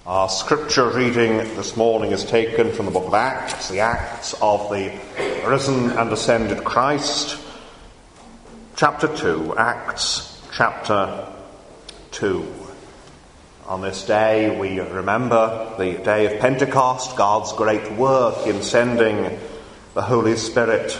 Our scripture reading this morning is taken from the book of Acts, the Acts of the risen and ascended Christ, chapter 2, Acts chapter 2. On this day we remember the day of Pentecost, God's great work in sending the Holy Spirit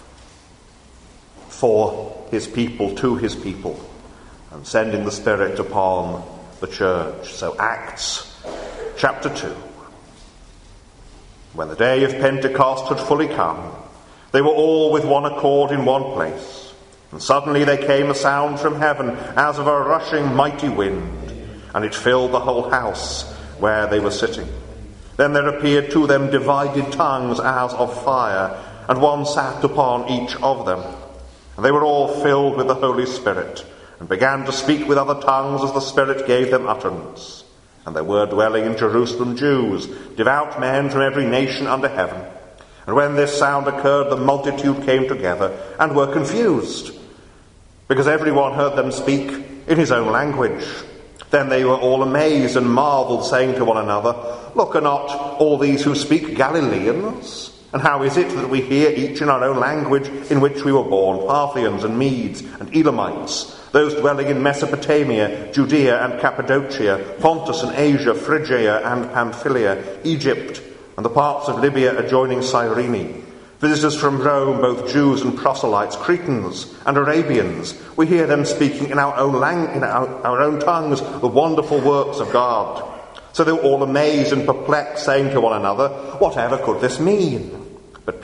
for his people, to his people, and sending the Spirit upon the church. So Acts chapter 2. When the day of Pentecost had fully come, they were all with one accord in one place. And suddenly there came a sound from heaven as of a rushing mighty wind, and it filled the whole house where they were sitting. Then there appeared to them divided tongues as of fire, and one sat upon each of them. And they were all filled with the Holy Spirit, and began to speak with other tongues as the Spirit gave them utterance. And there were dwelling in Jerusalem Jews, devout men from every nation under heaven. And when this sound occurred, the multitude came together and were confused, because everyone heard them speak in his own language. Then they were all amazed and marveled, saying to one another, "Look, are not all these who speak Galileans? And how is it that we hear each in our own language in which we were born, Parthians and Medes and Elamites, those dwelling in Mesopotamia, Judea and Cappadocia, Pontus and Asia, Phrygia and Pamphylia, Egypt, and the parts of Libya adjoining Cyrene, visitors from Rome, both Jews and proselytes, Cretans and Arabians. We hear them speaking in our own tongues the wonderful works of God." So they were all amazed and perplexed, saying to one another, "Whatever could this mean?" But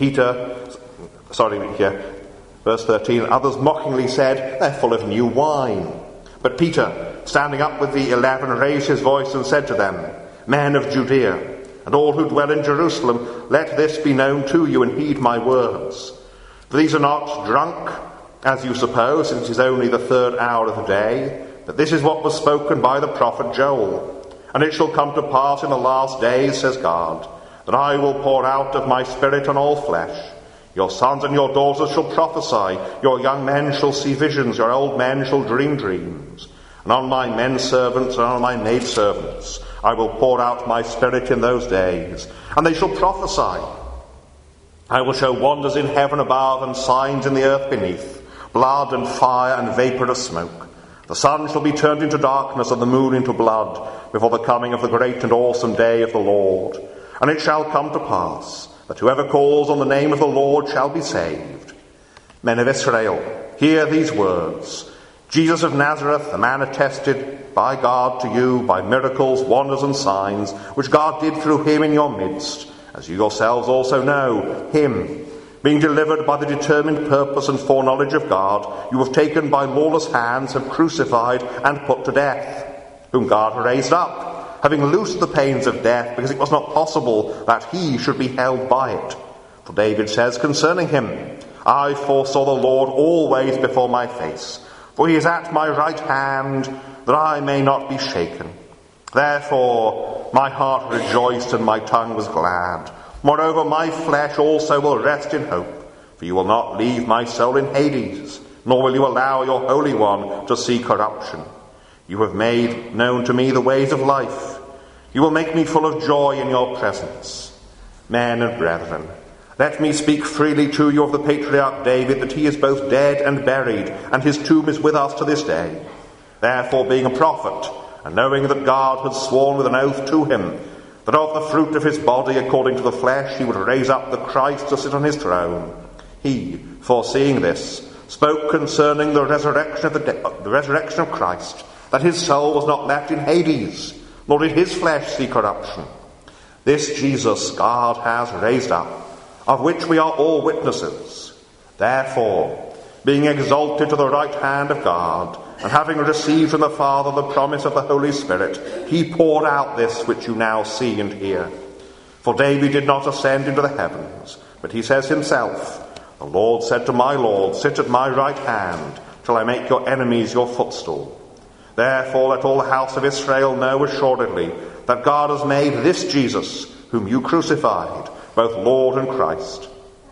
verse 13, others mockingly said, "They're full of new wine." But Peter, standing up with the 11, raised his voice and said to them, "Men of Judea, and all who dwell in Jerusalem, let this be known to you, and heed my words. For these are not drunk, as you suppose, since it is only the third hour of the day, but this is what was spoken by the prophet Joel. And it shall come to pass in the last days, says God, that I will pour out of my Spirit on all flesh. Your sons and your daughters shall prophesy, your young men shall see visions, your old men shall dream dreams. And on my men servants and on my maid servants I will pour out my Spirit in those days, and they shall prophesy. I will show wonders in heaven above and signs in the earth beneath, blood and fire and vapour of smoke. The sun shall be turned into darkness and the moon into blood before the coming of the great and awesome day of the Lord. And it shall come to pass that whoever calls on the name of the Lord shall be saved. Men of Israel, hear these words. Jesus of Nazareth, the man attested by God to you by miracles, wonders and signs, which God did through him in your midst, as you yourselves also know, him, being delivered by the determined purpose and foreknowledge of God, you have taken by lawless hands, have crucified and put to death, whom God raised up, having loosed the pains of death, because it was not possible that he should be held by it. For David says concerning him, I foresaw the Lord always before my face, for he is at my right hand, that I may not be shaken. Therefore my heart rejoiced and my tongue was glad. Moreover, my flesh also will rest in hope, for you will not leave my soul in Hades, nor will you allow your Holy One to see corruption. You have made known to me the ways of life. You will make me full of joy in your presence. Men and brethren, let me speak freely to you of the patriarch David, that he is both dead and buried, and his tomb is with us to this day. Therefore, being a prophet, and knowing that God had sworn with an oath to him, that of the fruit of his body, according to the flesh, he would raise up the Christ to sit on his throne. He, foreseeing this, spoke concerning the resurrection of Christ, that his soul was not left in Hades, nor did his flesh see corruption. This Jesus God has raised up, of which we are all witnesses. Therefore, being exalted to the right hand of God, and having received from the Father the promise of the Holy Spirit, he poured out this which you now see and hear. For David did not ascend into the heavens, but he says himself, the Lord said to my Lord, sit at my right hand, till I make your enemies your footstool. Therefore let all the house of Israel know assuredly that God has made this Jesus, whom you crucified, both Lord and Christ.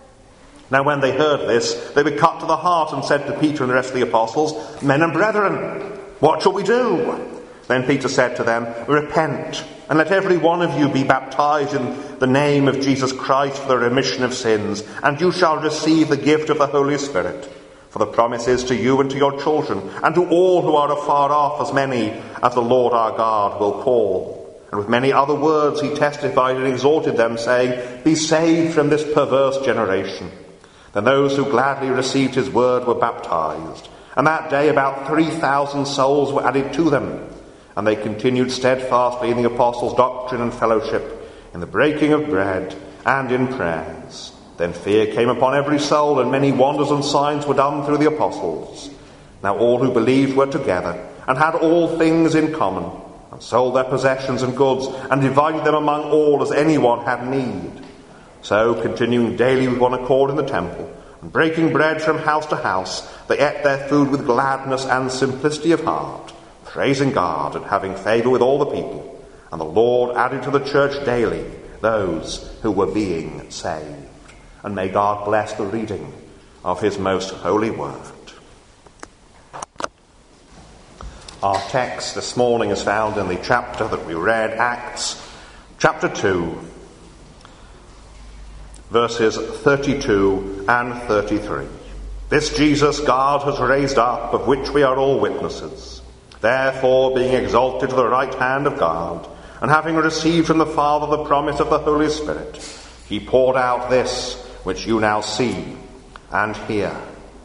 Now when they heard this, they were cut to the heart and said to Peter and the rest of the apostles, Men and brethren, what shall we do? Then Peter said to them, Repent, And let every one of you be baptized in the name of Jesus Christ for the remission of sins, and you shall receive the gift of the Holy Spirit. For the promise is to you and to your children, and to all who are afar off, as many as the Lord our God will call. And with many other words he testified and exhorted them, saying, Be saved from this perverse generation. Then those who gladly received his word were baptized. And that day about 3,000 souls were added to them. And they continued steadfastly in the apostles' doctrine and fellowship, in the breaking of bread and in prayers. Then fear came upon every soul, and many wonders and signs were done through the apostles. Now all who believed were together, and had all things in common, and sold their possessions and goods, and divided them among all as anyone had need. So, continuing daily with one accord in the temple, and breaking bread from house to house, they ate their food with gladness and simplicity of heart, praising God and having favour with all the people. And the Lord added to the church daily those who were being saved. And may God bless the reading of his most holy word. Our text this morning is found in the chapter that we read, Acts chapter 2, verses 32 and 33. This Jesus God has raised up, of which we are all witnesses. Therefore, being exalted to the right hand of God, and having received from the Father the promise of the Holy Spirit, he poured out this which you now see and hear.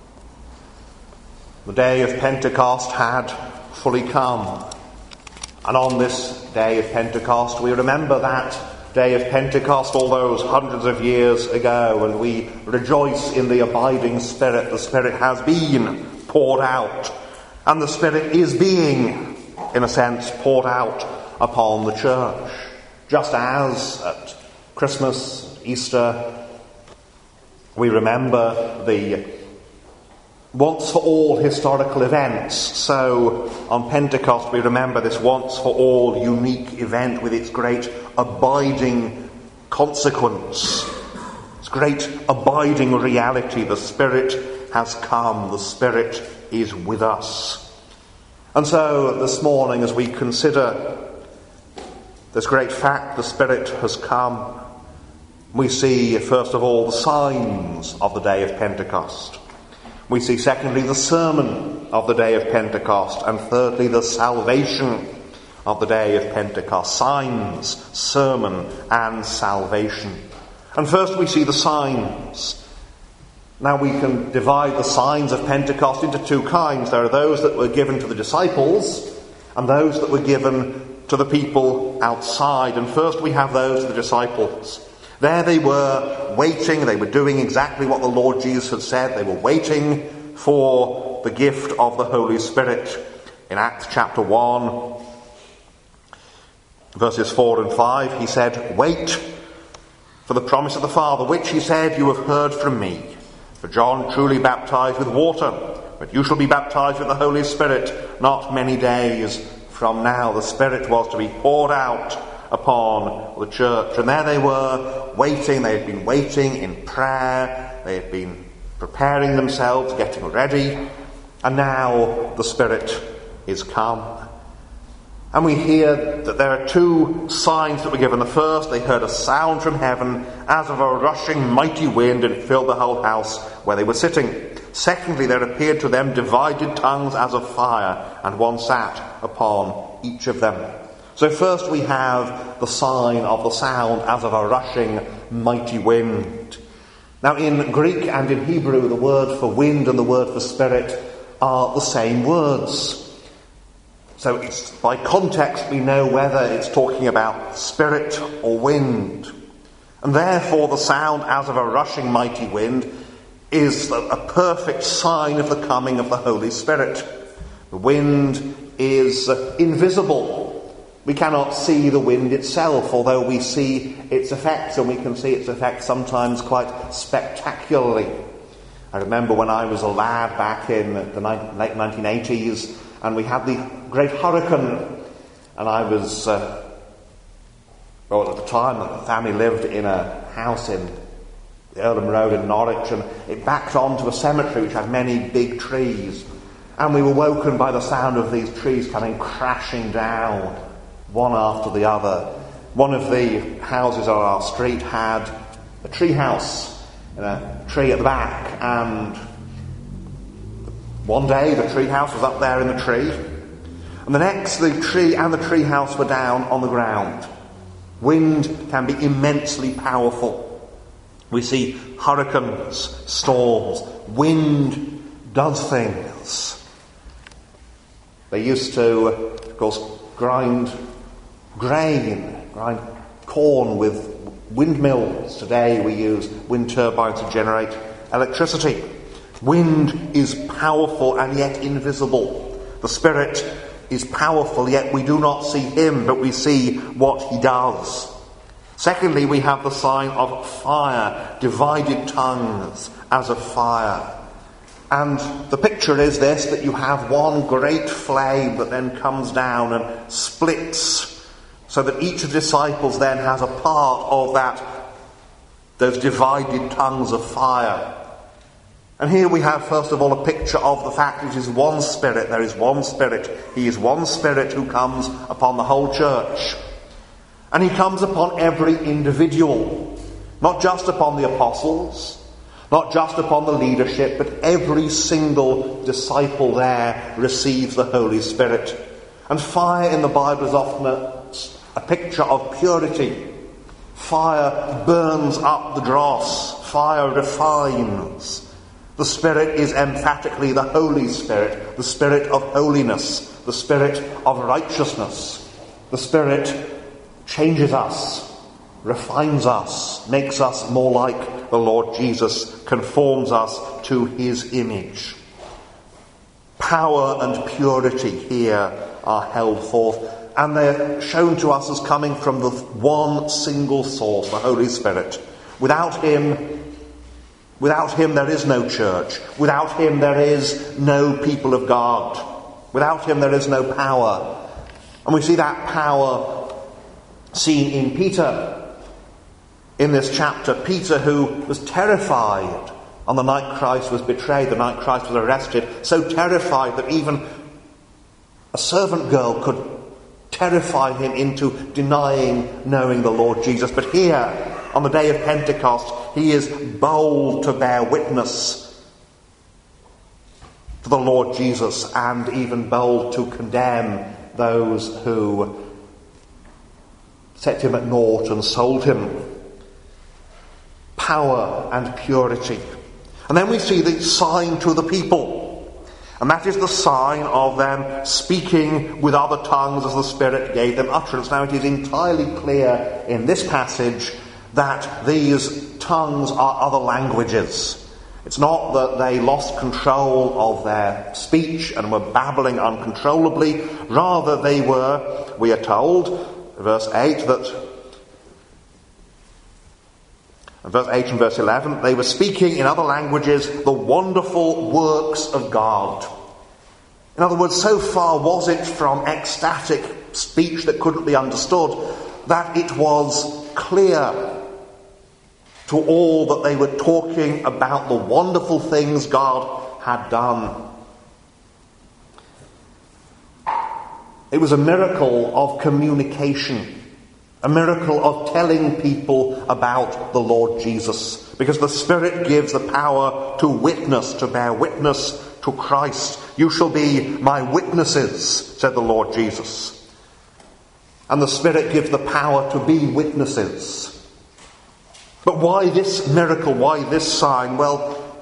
The day of Pentecost had fully come. And on this day of Pentecost, we remember that day of Pentecost all those hundreds of years ago, and we rejoice in the abiding Spirit. The Spirit has been poured out, and the Spirit is being, in a sense, poured out upon the church. Just as at Christmas, Easter, we remember the once-for-all historical events, so on Pentecost we remember this once-for-all unique event with its great abiding consequence, its great abiding reality. The Spirit has come, the Spirit is with us. And so this morning, as we consider this great fact, the Spirit has come, we see first of all the signs of the day of Pentecost. We see secondly the sermon of the day of Pentecost, and thirdly the salvation of the day of Pentecost. Signs, sermon and salvation. And first we see the signs. Now we can divide the signs of Pentecost into two kinds. There are those that were given to the disciples and those that were given to the people outside. And first we have those to the disciples. There they were waiting, they were doing exactly what the Lord Jesus had said. They were waiting for the gift of the Holy Spirit. In Acts chapter 1, verses 4 and 5, he said, Wait for the promise of the Father, which, he said, you have heard from me. For John truly baptized with water, but you shall be baptized with the Holy Spirit not many days from now. The Spirit was to be poured out upon the church. And there they were waiting. They had been waiting in prayer. They had been preparing themselves, getting ready. And now the Spirit is come. And we hear that there are two signs that were given. The first, they heard a sound from heaven as of a rushing mighty wind, and it filled the whole house where they were sitting. Secondly, there appeared to them divided tongues as of fire, and one sat upon each of them. So first we have the sign of the sound as of a rushing mighty wind. Now in Greek and in Hebrew, the word for wind and the word for spirit are the same words. So it's, by context we know whether it's talking about spirit or wind. And therefore the sound as of a rushing mighty wind is a perfect sign of the coming of the Holy Spirit. The wind is invisible. We cannot see the wind itself, although we see its effects, and we can see its effects sometimes quite spectacularly. I remember when I was a lad back in the late 1980s, and we had the great hurricane, and I was, at the time the family lived in a house in the Earlham Road in Norwich, and it backed onto a cemetery which had many big trees, and we were woken by the sound of these trees coming crashing down. one after the other. One of the houses on our street had a tree house and a tree at the back, and one day the tree house was up there in the tree, and the next the tree and the tree house were down on the ground. Wind can be immensely powerful. We see hurricanes, storms. Wind does things. They used to, of course, grind corn with windmills. Today we use wind turbines to generate electricity. Wind is powerful and yet invisible. The Spirit is powerful, yet we do not see him, but we see what he does. Secondly, we have the sign of fire, divided tongues as of fire. And the picture is this, that you have one great flame that then comes down and splits, so that each of the disciples then has a part of those divided tongues of fire. And here we have, first of all, a picture of the fact that it is one Spirit. There is one Spirit. He is one Spirit who comes upon the whole church. And he comes upon every individual. Not just upon the apostles, not just upon the leadership, but every single disciple there receives the Holy Spirit. And fire in the Bible is often a picture of purity. Fire burns up the dross. Fire refines. The Spirit is emphatically the Holy Spirit, the Spirit of holiness, the Spirit of righteousness. The Spirit changes us, refines us, makes us more like the Lord Jesus, conforms us to his image. Power and purity here are held forth, and they're shown to us as coming from the one single source, the Holy Spirit. Without him there is no church. Without him there is no people of God. Without him there is no power. And we see that power seen in Peter. In this chapter, Peter, who was terrified on the night Christ was betrayed, the night Christ was arrested, so terrified that even a servant girl could terrify him into denying knowing the Lord Jesus. But here, on the day of Pentecost, he is bold to bear witness to the Lord Jesus, and even bold to condemn those who set him at naught and sold him. Power and purity. And then we see the sign to the people. And that is the sign of them speaking with other tongues as the Spirit gave them utterance. Now it is entirely clear in this passage that these tongues are other languages. It's not that they lost control of their speech and were babbling uncontrollably. Rather they were, we are told, verse 8 and verse 11, they were speaking in other languages the wonderful works of God. In other words, so far was it from ecstatic speech that couldn't be understood, that it was clear to all that they were talking about the wonderful things God had done. It was a miracle of communication. A miracle of telling people about the Lord Jesus. Because the Spirit gives the power to witness, to bear witness to Christ. You shall be my witnesses, said the Lord Jesus. And the Spirit gives the power to be witnesses. But why this miracle? Why this sign? Well,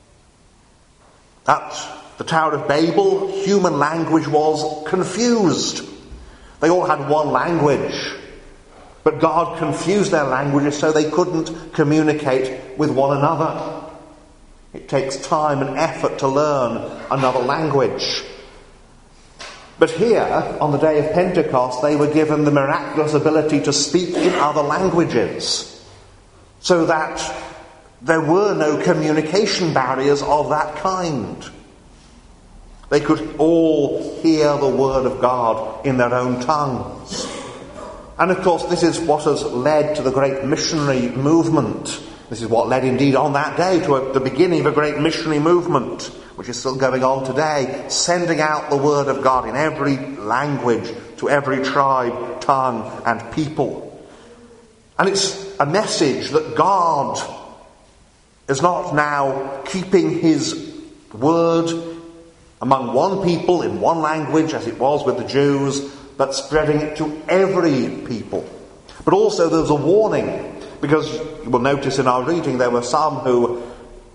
at the Tower of Babel, human language was confused. They all had one language. But God confused their languages so they couldn't communicate with one another. It takes time and effort to learn another language. But here, on the day of Pentecost, they were given the miraculous ability to speak in other languages, so that there were no communication barriers of that kind. They could all hear the word of God in their own tongues. And of course, this is what has led to the great missionary movement. This is what led indeed on that day to the beginning of a great missionary movement, which is still going on today, sending out the word of God in every language to to every tribe, tongue, and people. And it's a message that God is not now keeping his word among one people in one language, as it was with the Jews, but spreading it to every people. But also there's a warning, because you will notice in our reading there were some who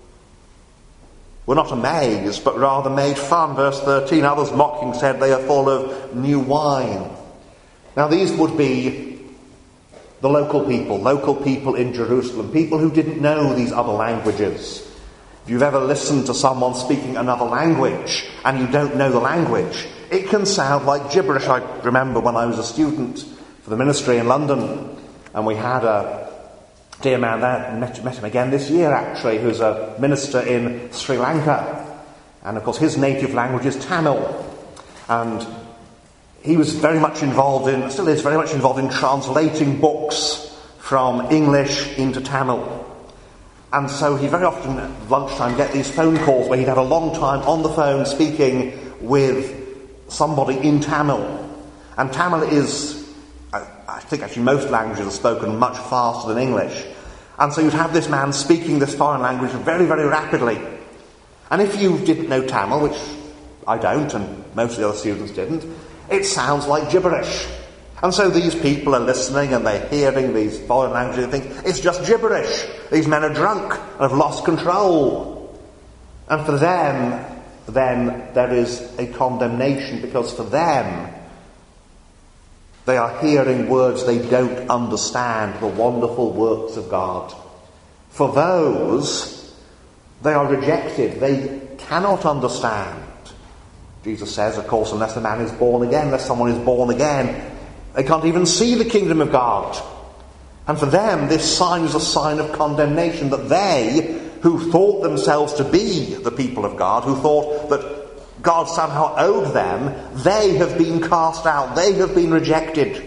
were not amazed, but rather made fun. Verse 13, others mocking said, they are full of new wine. Now these would be the local people in Jerusalem, people who didn't know these other languages. If you've ever listened to someone speaking another language and you don't know the language, it can sound like gibberish. I remember when I was a student for the ministry in London, and we had a dear man there, met him again this year actually, who's a minister in Sri Lanka. And of course his native language is Tamil. And he was very much involved in, still is very much involved in translating books from English into Tamil. And so he very often at lunchtime get these phone calls where he'd have a long time on the phone speaking with somebody in Tamil. And Tamil is, I think actually most languages are spoken much faster than English. And so you'd have this man speaking this foreign language very, very rapidly. And if you didn't know Tamil, which I don't, and most of the other students didn't, it sounds like gibberish. And so these people are listening and they're hearing these foreign languages and think, it's just gibberish. These men are drunk and have lost control. And for them, then there is a condemnation, because for them, they are hearing words they don't understand, the wonderful works of God. For those, they are rejected. They cannot understand. Jesus says, of course, unless a man is born again, unless someone is born again, they can't even see the kingdom of God. And for them, this sign is a sign of condemnation, that they, who thought themselves to be the people of God, who thought that God somehow owed them, they have been cast out, they have been rejected.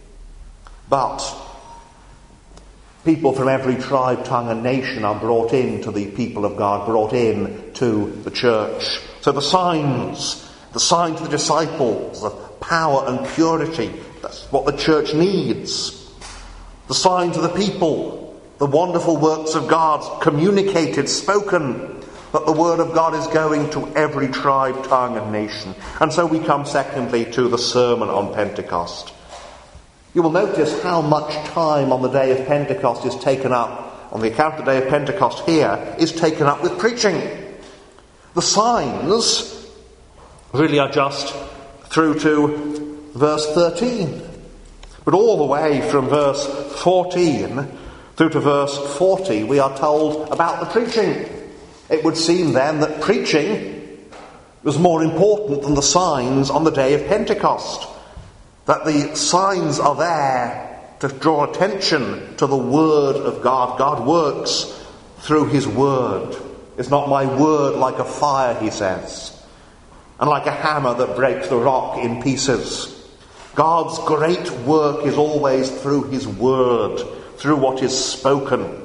But people from every tribe, tongue and nation are brought in to the people of God, brought in to the church. So the sign to the disciples of power and purity, that's what the church needs. The sign to the people, the wonderful works of God communicated, spoken, that the word of God is going to every tribe, tongue and nation. And so we come secondly to the sermon on Pentecost. You will notice how much time on the day of Pentecost is taken up, on the account of the day of Pentecost here, is taken up with preaching. The signs really are just through to verse 13. But all the way from verse 14 through to verse 40, we are told about the preaching. It would seem then that preaching was more important than the signs on the day of Pentecost. That the signs are there to draw attention to the word of God. God works through his word. Is not my word like a fire, he says, and like a hammer that breaks the rock in pieces? God's great work is always through his word, through what is spoken.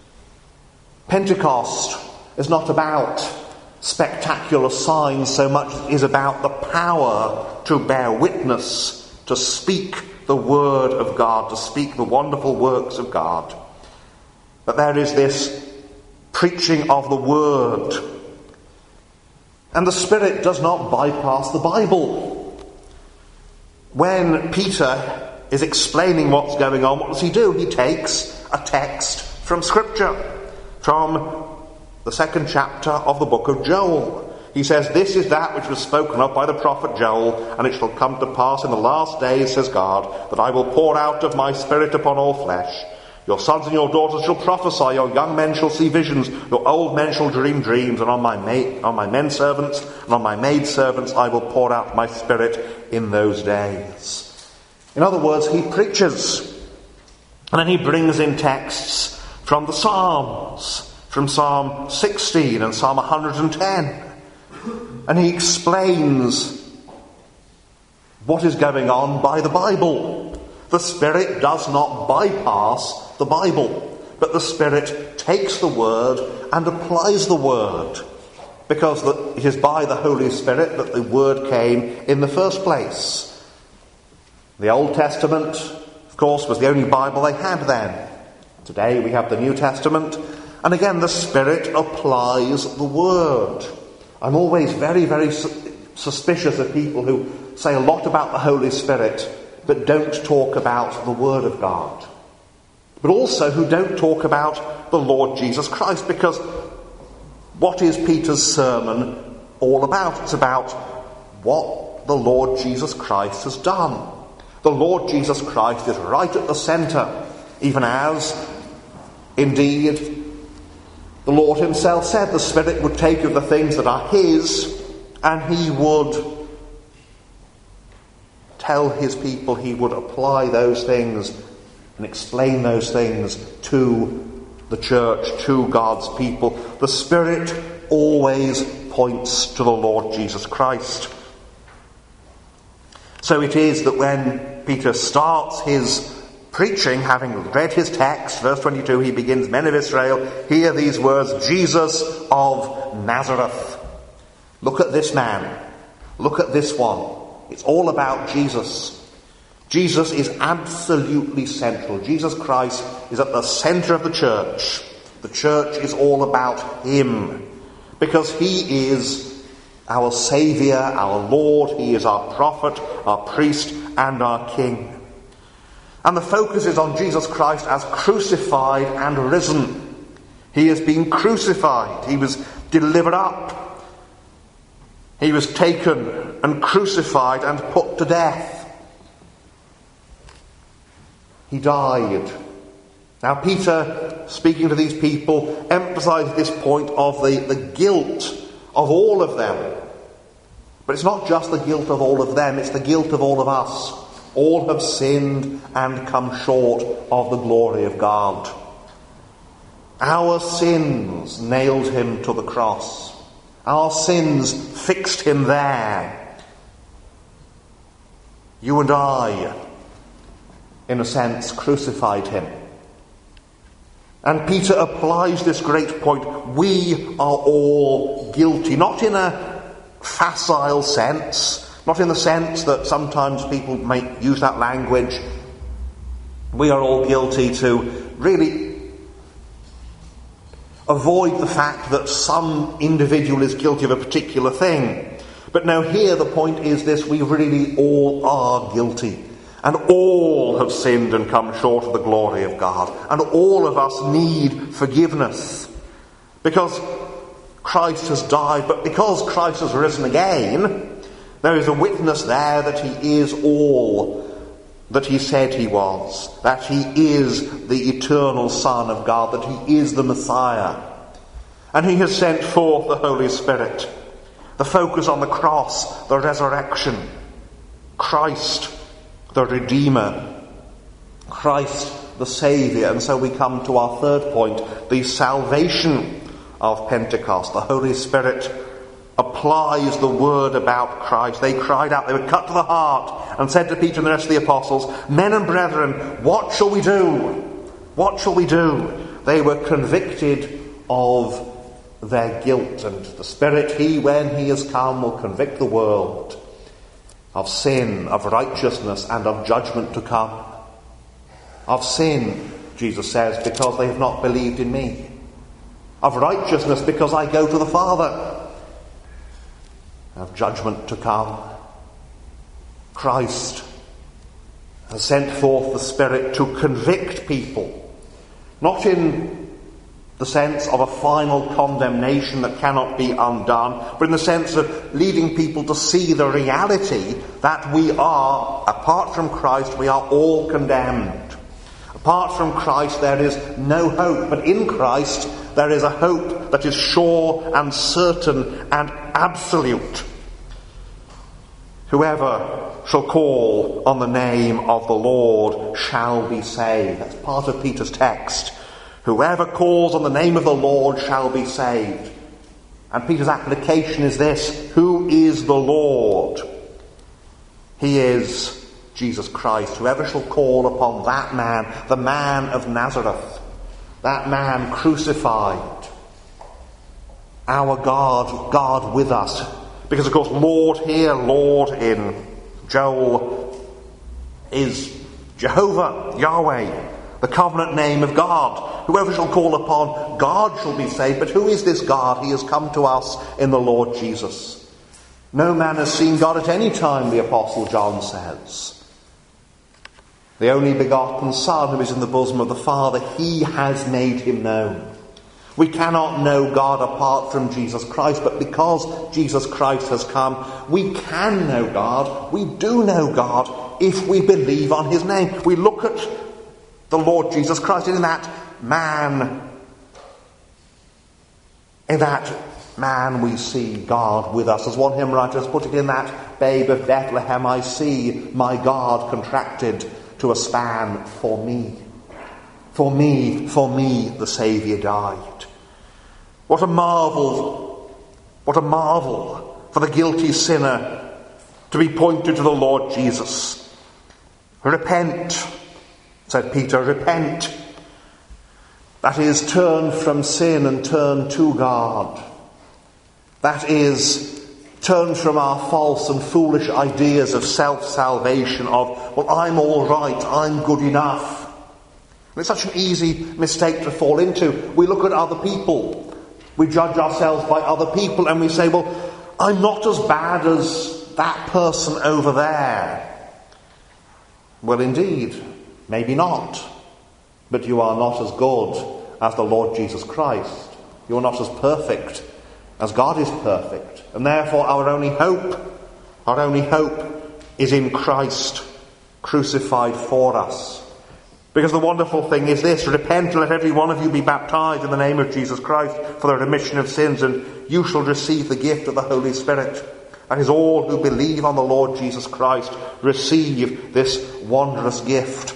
Pentecost is not about spectacular signs so much as it is about the power to bear witness, to speak the word of God, to speak the wonderful works of God. But there is this preaching of the word. And the Spirit does not bypass the Bible. When Peter is explaining what's going on, what does he do? He takes a text from Scripture, from the 2nd chapter of the book of Joel. He says, this is that which was spoken of by the prophet Joel, and it shall come to pass in the last days, says God, that I will pour out of my Spirit upon all flesh. Your sons and your daughters shall prophesy, your young men shall see visions, your old men shall dream dreams, and on my men servants and on my maid servants I will pour out my Spirit in those days. In other words, he preaches, and then he brings in texts from the Psalms, from Psalm 16 and Psalm 110, and he explains what is going on by the Bible. The Spirit does not bypass the Bible, but the Spirit takes the Word and applies the Word, because it is by the Holy Spirit that the Word came in the first place. The Old Testament, of course, was the only Bible they had then. Today we have the New Testament, and again the Spirit applies the Word. I'm always very, very suspicious of people who say a lot about the Holy Spirit, but don't talk about the Word of God. But also who don't talk about the Lord Jesus Christ, because what is Peter's sermon all about? It's about what the Lord Jesus Christ has done. The Lord Jesus Christ is right at the centre, even as, indeed, the Lord himself said the Spirit would take of the things that are his, and he would tell his people, he would apply those things and explain those things to the church, to God's people. The Spirit always points to the Lord Jesus Christ. So it is that when Peter starts his preaching, having read his text, verse 22, he begins, "Men of Israel, hear these words, Jesus of Nazareth." Look at this man. Look at this one. It's all about Jesus. Jesus is absolutely central. Jesus Christ is at the centre of the church. The church is all about him, because he is our Saviour, our Lord. He is our prophet, our priest, and our king. And the focus is on Jesus Christ as crucified and risen. He has been crucified. He was delivered up. He was taken and crucified and put to death. He died. Now Peter, speaking to these people, emphasizes this point of the guilt of all of them. But it's not just the guilt of all of them, it's the guilt of all of us. All have sinned and come short of the glory of God. Our sins nailed him to the cross. Our sins fixed him there. You and I, in a sense, crucified him. And Peter applies this great point. We are all guilty, not in a facile sense, not in the sense that sometimes people might use that language. We are all guilty to really avoid the fact that some individual is guilty of a particular thing. But no, here the point is this: we really all are guilty. And all have sinned and come short of the glory of God. And all of us need forgiveness. Because Christ has died, but because Christ has risen again, there is a witness there that he is all that he said he was. That he is the eternal Son of God. That he is the Messiah. And he has sent forth the Holy Spirit. The focus on the cross, the resurrection. Christ, the Redeemer, Christ the Saviour. And so we come to our third point, the salvation of Pentecost. The Holy Spirit applies the word about Christ. They cried out, they were cut to the heart, and said to Peter and the rest of the apostles, "Men and brethren, what shall we do? What shall we do?" They were convicted of their guilt, and the Spirit, he, when he has come, will convict the world of sin, of righteousness, and of judgment to come. Of sin, Jesus says, because they have not believed in me. Of righteousness, because I go to the Father. Of judgment to come. Christ has sent forth the Spirit to convict people, not in the sense of a final condemnation that cannot be undone, but in the sense of leading people to see the reality that we are, apart from Christ, we are all condemned. Apart from Christ there is no hope, but in Christ there is a hope that is sure and certain and absolute. Whoever shall call on the name of the Lord shall be saved. That's part of Peter's text. Whoever calls on the name of the Lord shall be saved. And Peter's application is this: who is the Lord? He is Jesus Christ. Whoever shall call upon that man, the man of Nazareth, that man crucified, our God, God with us. Because of course, Lord here, Lord in Joel is Jehovah, Yahweh, the covenant name of God. Whoever shall call upon God shall be saved. But who is this God? He has come to us in the Lord Jesus. No man has seen God at any time, the Apostle John says. The only begotten Son who is in the bosom of the Father, he has made him known. We cannot know God apart from Jesus Christ, but because Jesus Christ has come, we can know God. We do know God if we believe on his name. We look at the Lord Jesus Christ, and in that man we see God with us. As one hymn writer has put it, in that babe of Bethlehem I see my God contracted to a span for me. For me, the Saviour died. What a marvel for the guilty sinner to be pointed to the Lord Jesus. Repent, said Peter, repent. That is, turn from sin and turn to God. That is, turn from our false and foolish ideas of self-salvation, of, well, I'm all right, I'm good enough. And it's such an easy mistake to fall into. We look at other people. We judge ourselves by other people and we say, well, I'm not as bad as that person over there. Well, indeed, maybe not. But you are not as good as the Lord Jesus Christ. You are not as perfect as God is perfect. And therefore our only hope is in Christ crucified for us. Because the wonderful thing is this: repent and let every one of you be baptized in the name of Jesus Christ for the remission of sins, and you shall receive the gift of the Holy Spirit. That is, all who believe on the Lord Jesus Christ receive this wondrous gift.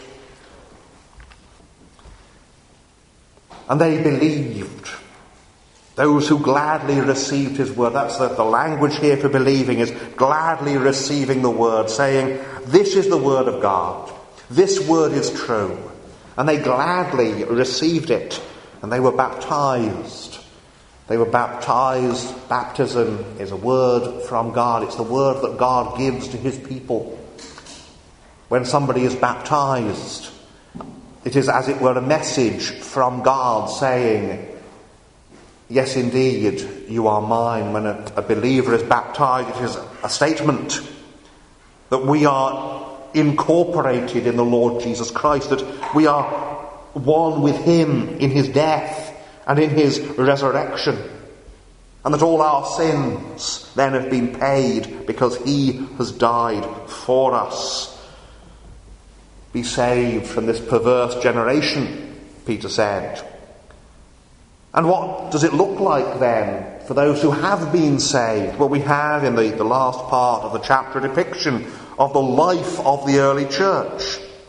And they believed. Those who gladly received his word. That's the language here for believing, is gladly receiving the word, saying, this is the word of God. This word is true. And they gladly received it. And they were baptized. They were baptized. Baptism is a word from God. It's the word that God gives to his people. When somebody is baptized, it is as it were a message from God saying, yes, indeed, you are mine. When a believer is baptized, it is a statement that we are incorporated in the Lord Jesus Christ, that we are one with him in his death and in his resurrection, and that all our sins then have been paid because he has died for us. Be saved from this perverse generation, Peter said. And what does it look like then for those who have been saved? Well, we have in the last part of the chapter a depiction of the life of the early church.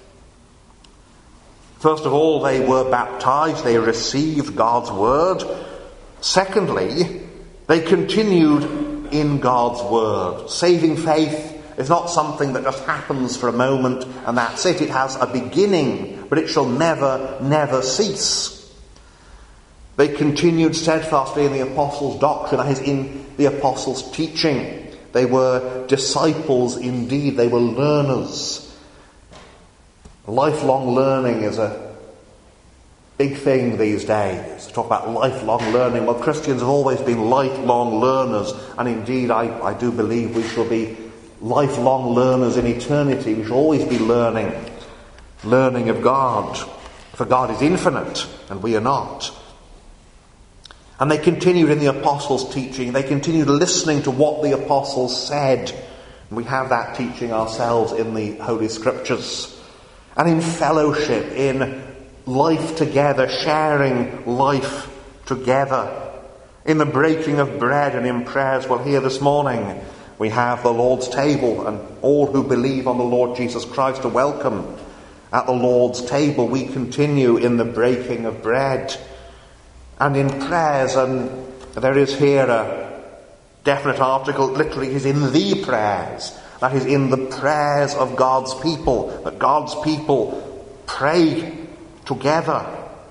First of all, they were baptized, they received God's word. Secondly, they continued in God's word. Saving faith is not something that just happens for a moment and that's it. It has a beginning, but it shall never cease. They continued steadfastly in the apostles' doctrine, that is, in the apostles' teaching. They were disciples indeed. They were learners. Lifelong learning is a big thing these days. Talk about lifelong learning. Well, Christians have always been lifelong learners, and indeed I do believe we shall be lifelong learners in eternity. We shall always be learning of God. For God is infinite, and we are not. And they continued in the apostles' teaching. They continued listening to what the apostles said. And we have that teaching ourselves in the Holy Scriptures. And in fellowship, in life together, sharing life together. In the breaking of bread and in prayers. Well, here this morning we have the Lord's table, and all who believe on the Lord Jesus Christ are welcome. At the Lord's table we continue in the breaking of bread and in prayers, and there is here a definite article, literally is in the prayers. That is, in the prayers of God's people, that God's people pray together.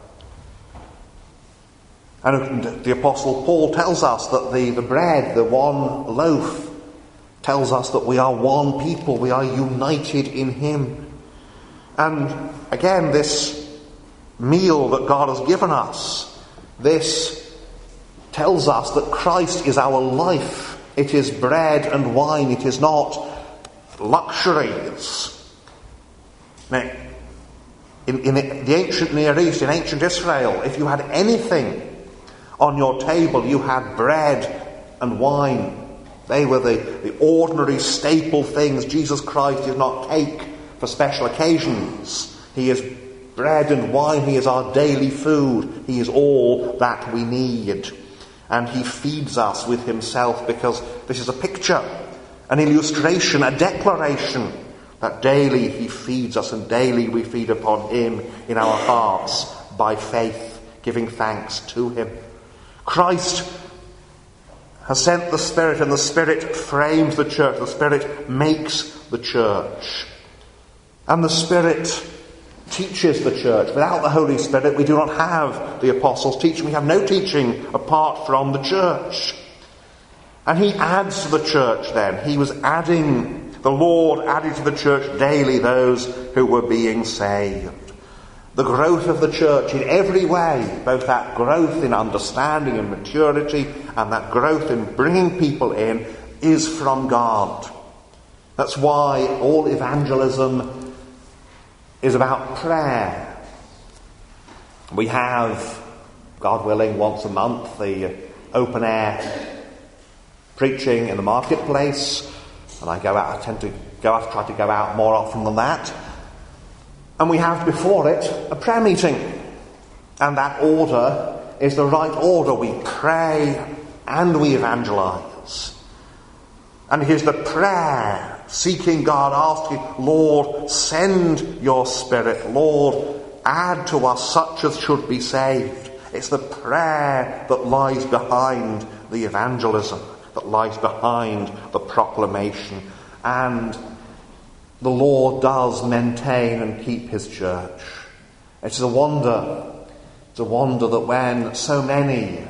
And the Apostle Paul tells us that the bread, the one loaf, tells us that we are one people, we are united in him. And again, this meal that God has given us, this tells us that Christ is our life. It is bread and wine. It is not luxuries. Now, in the ancient Near East, in ancient Israel, if you had anything on your table, you had bread and wine. They were the ordinary staple things Jesus Christ did not take for special occasions. He is bread and wine. He is our daily food. He is all that we need. And he feeds us with himself, because this is a picture, an illustration, a declaration that daily he feeds us, and daily we feed upon him in our hearts by faith, giving thanks to him. Christ has sent the Spirit, and the Spirit frames the church. The Spirit makes the church. And the Spirit teaches the church. Without the Holy Spirit, we do not have the apostles' teaching. We have no teaching apart from the church. And he adds to the church then. He was adding, the Lord added to the church daily those who were being saved. The growth of the church in every way, both that growth in understanding and maturity and that growth in bringing people in, is from God. That's why all evangelism is about prayer. We have, God willing, once a month the open air preaching in the marketplace, and I tend to try to go out more often than that. And we have before it a prayer meeting. And that order is the right order. We pray and we evangelize. And it is the prayer, seeking God, asking, Lord, send your Spirit. Lord, add to us such as should be saved. It's the prayer that lies behind the evangelism, that lies behind the proclamation. And the Lord does maintain and keep his church. It's a wonder. It's a wonder that when so many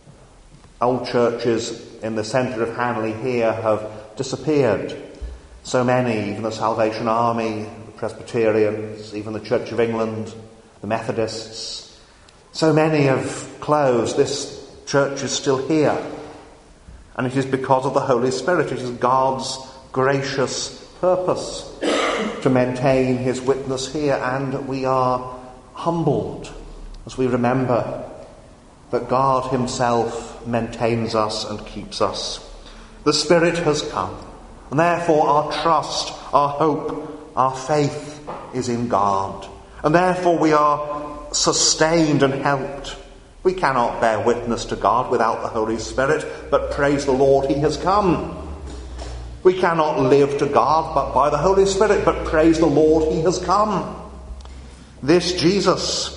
old churches in the centre of Hanley here have disappeared, so many, even the Salvation Army, the Presbyterians, even the Church of England, the Methodists, so many have closed, this church is still here. And it is because of the Holy Spirit. It is God's gracious purpose to maintain his witness here, and we are humbled as we remember that God himself maintains us and keeps us. The Spirit has come, and therefore our trust, our hope, our faith is in God, and therefore we are sustained and helped. We cannot bear witness to God without the Holy Spirit, but praise the Lord, he has come. We cannot live to God but by the Holy Spirit, but praise the Lord, he has come. This Jesus,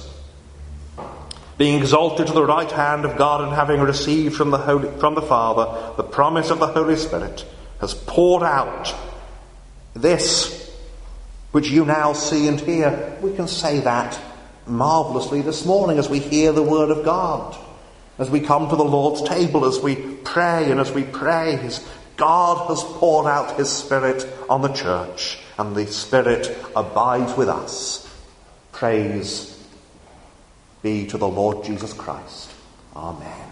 being exalted to the right hand of God and having received from the Father the promise of the Holy Spirit, has poured out this which you now see and hear. We can say that marvellously this morning as we hear the word of God, as we come to the Lord's table, as we pray and as we praise. God has poured out his Spirit on the church, and the Spirit abides with us. Praise be to the Lord Jesus Christ. Amen.